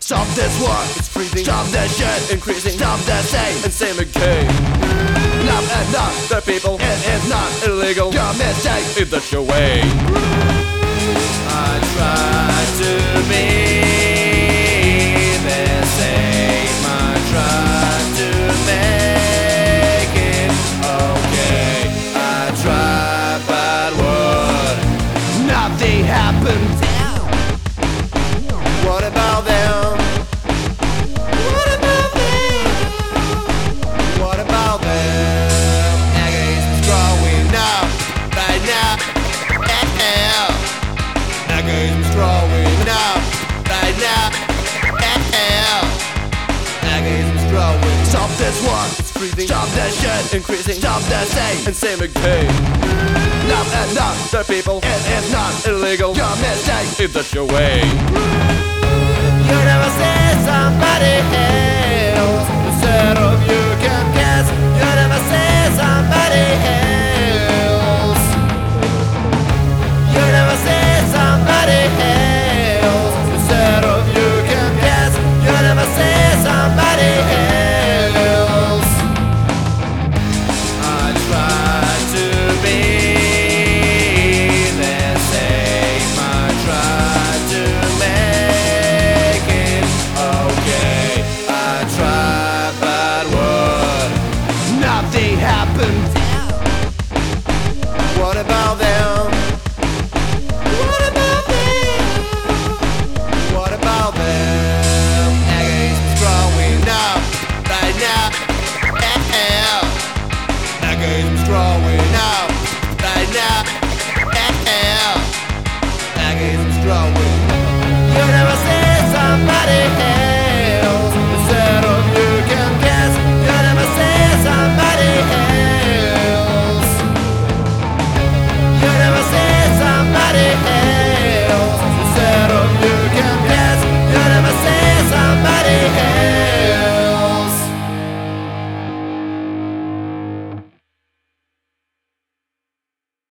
Stop this war, it's freezing. Stop this shit, increasing. Stop that same and same again. Enough and enough, the people. It is not illegal. Your mistake, if that's your way. I try to be the same. I try to make it okay. I try, but what? Nothing happens. What about them? What about them? What about them? Against growing up right now. Against growing up right now. Against growing. Stop this war, it's freezing. Stop that shit, increasing. Stop that same and same again. Enough and enough, the people. It is not illegal. Your mistake, if that's your way.